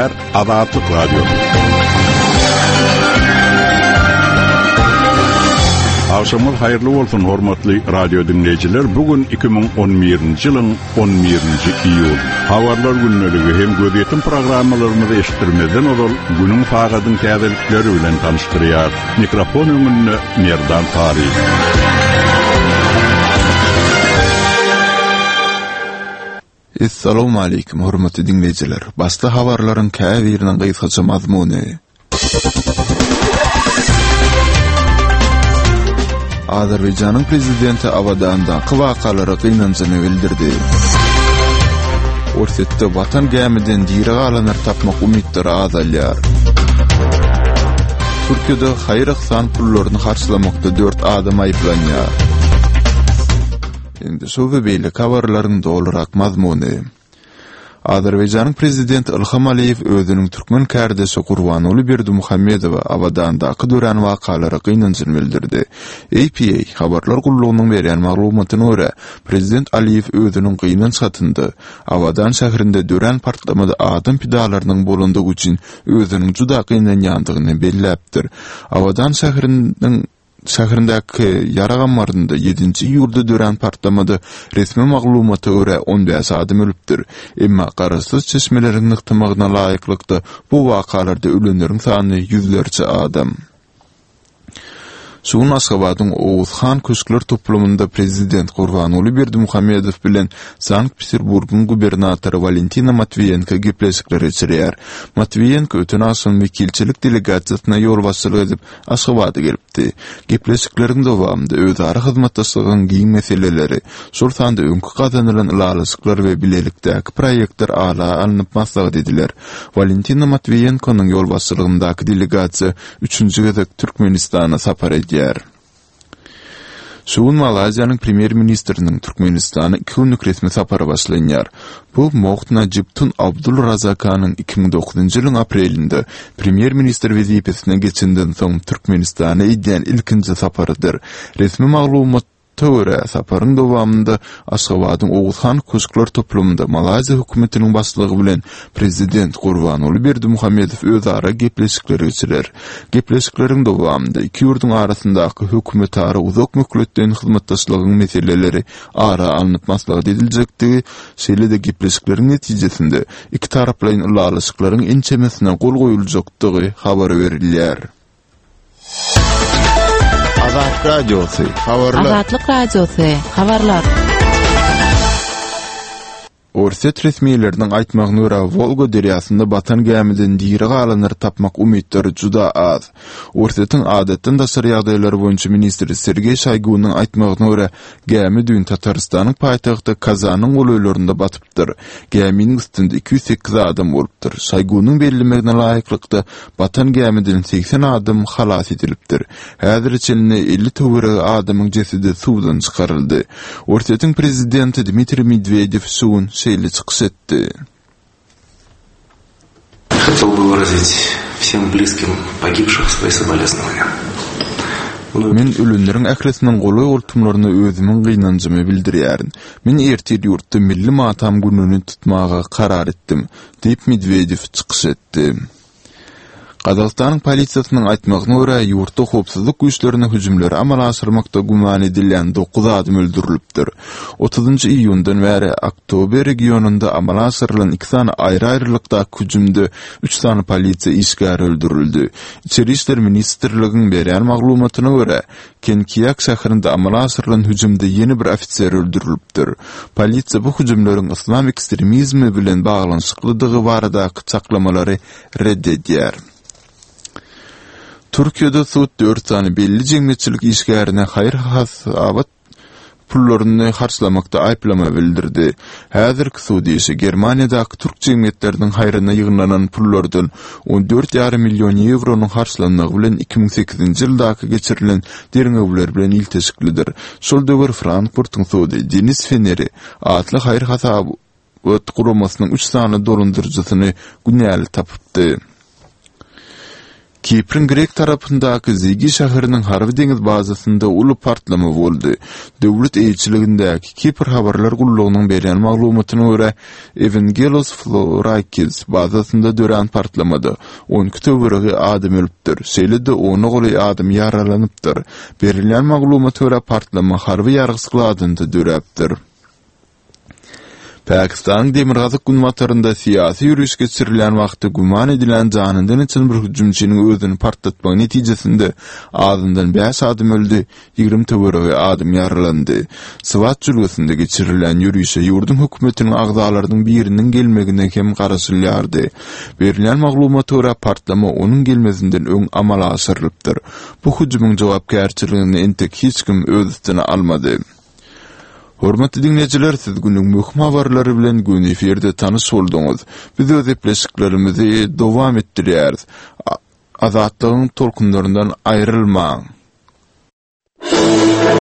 dinleyenler, Azatlık Radyo. Akşamlar hayırlı olsun hormatly radio dinleyiciler. Bugün 2011-nji ýylyň 11-nji iýul. Habarlar günlegi hem gözetim programmalarymyzy eşitdirmeden ol günüň fagadyň täzelikleri bilen tanıştyrýar. Mikrofon öňünde Merdan Tary. Assalamu alaykum hormatly dinleyijiler. Başda habarlaryň käbirinden gysgaça mazmuny. Azerbaycan'ın prezidenti Avadanda wakalara gynanjyny bildirdi. Orsetde watan gämiden diri galanlar tapmak umytdary azalýar. Türkiýede haýyr yksan pullaryny harçlamakda 4 adam aýplanýar. Endi şu beýle habarlaryň dolurak mazmuny. Azerbaycan'ın prezidenti Ilham Aliyev özünün Türkmen kärdesi Gurbanuly Berdimuhammedowa Awadandaky dören wakalara gynanjyny bildirdi. APA habarlar gullugynyň berýän maglumatyna görä, prezident Aliyev özünün gynan satyndy. Awadan şäherinde dören partlamada adam pidalarynyň bolandygy üçin özünün juda gynanýandygyny belläpdir. Awadan şäherindäki yaraganmarynda 7-nji ýylda dören partlamada resmi maglumaty görä 15 adam ölüpdir. Emma garaşsyz çeşmeleriň nykdymagyna laýyklykda bu wakalarda ölenleriň sany yüzlerce adam. Suwun Aşgabatyň Oğuzhan Köşkler toplumunda prezident Gurbanuly Berdimuhammedow bilen Sankt-Peterburgyň gubernatory Valentina Matviyenko gepleşikler geçirýär. Matviyenko ötün asyn wekilçilik delegasiýasyna ýol başçylyk edip Aşgabat'a gelipdi. Gepleşikleriň dowamında özara hyzmatdaşlygyň giň meseleleri, şol sanda öňkü gazanylan ýalaşyklar we bilelikdäki proýektler ala alınıp maslahat ediler. Valentina Matviyenkonyň ýol başçylygyndaky delegasiýa 3-nji gezek Türkmenistana sapar edýär. Suwun Malaziýanyň premier ministriniň Türkmenistana 2 günlük resmi sapary başlanýar. Bu Moht Najibtun Abdulrazakanyň 2009-njy ýylyň aprelinde premier ministr wezipesine geçenden soň Türkmenistana edýän ilkinji saparydyr. Resmi maglumat töwre saparyň dowamında Aşgabatyň Oğuzhan Köşkler toplumunda Malaziýa hökümetiniň başçylygy bilen prezident Gurbanuly Berdimuhammedow özara gepleşikler geçirer. Gepleşikleriň dowamında iki ýurduň arasyndaky hökümet ara uzak möhletden hyzmatdaşlygyň meseleleri ara alınıp maslahat ediljekdi. Şeýle-de gepleşikleriň netijesinde iki taraplaryň ýalaşyklaryň ençemesine gol goýuljakdygy habar berilýär. Azatlyk Radiosu, habarlar. Orset resmiýetleriniň aýtmagyna görä, Volga deriýasynda batan gämiden diri galanlar tapmak umytdary juda az. Orsetň adatdan daşary ýagdaýlar boýunça ministri Sergey Shoygunyň aýtmagyna görä, gämi dün Tatarstanyň paýtagty Kazanyň golaýlarynda batypdyr. Gäminiň üstünde 208 adam bolupdyr. Shoygunyň bellemegine laýyklykda batan gämiden 80 adam halas edilipdir. Häzir içinde 50 töwere adamyň jesidi suwdan çykaryldy. Orsetň prezidenti Dmitri Medvedev suwun şeýle çykyş etdi. Хотел бы выразить всем близким погибших свои соболезнования. Men ölünleriň ählesiniň goly ultumlaryna özümiň gynanjymy bildirýärin. Men ertir ýurtda milli matam gününi tutmaga karar etdim, diýip Medvedev çykyş etdi. Qazaqstanyň polisiýasynyň aýtmagyna görä, ýurtda howpsuzlyk güýçlerine hüjümler amal asyrmakda guman edilýän 9 adam öldürilipdir. 30-njy iýundan bäri Oktober regionunda amal asyrylan 2 sany aýry-aýrylykdaky hüjümde 3 sany polisiýa işgär öldürildi. İçeri işler ministrligiň berýän maglumatyna görä, Kenkiyak şäherinde amal asyrylan hüjümde ýeni bir ofisier öldürilipdir. Polisiýa bu hüjümleriň islam ekstremizmi bilen baglanyşyklydygy baradaky çaklamalary reddedýär. Türkiýede sud 4 sany belli jemgyýetçilik işgärine haýyr hasabat pullaryny harçlamakda aýplama bildirdi. Häzirki sud işi Germaniýadaky türk jemgyýetleriniň haýryna ýygnanan pullardan 14,5 million euronyň harçlanmagy bilen 2008-nji ýyldaky geçirilen derňewler bilen ilteşiklidir. Şol döwür Frankfurtyň sudy Denis Feneri atly haýyr hasabat guramasynyň 3 sany dolundyrjysyny günäli tapypdy. Kipr'in Grek tarapyndaky Zigi şäheriniň harby deňiz bazasynda uly partlama boldy. Döwlet eýçiligindäki Kipr habarlar gullugynyň berýän maglumatyna görä Evangelos Florakis bazasynda dören partlamada 12 töweregi adam ölüpdir. Şeýle-de 10 goly adam yaralanypdyr. Berilýän maglumata görä partlama harby ýargysykladynda döräpdir. Pakistan demirgazyk günmatarynda siyasi ýürüş geçirilýän wagtda guman edilen janyndan için bir hüjümçiniň özüni partlatmak netijesinde azyndan 5 adam öldü, 20 töweregi adam yaralandy. Swat jülgesinde geçirilýän ýürüşe ýurdun hökümetiniň agzalarynyň biriniň gelmegine hem garaşylýardy. Berilýän maglumata görä partlama onuň gelmezinden öň amala aşyrylypdyr. Bu hüjümüň jogapkärçiligini entek hiç kim öz üstüne almady. Hormatly dinleyijiler, siz günüň möhüm habarlary bilen gün eferde tanış bolduňyz. Biz öz epleşiklerimizi dowam etdirýäris. Azatlygyň tolkunlaryndan aýrylmaň.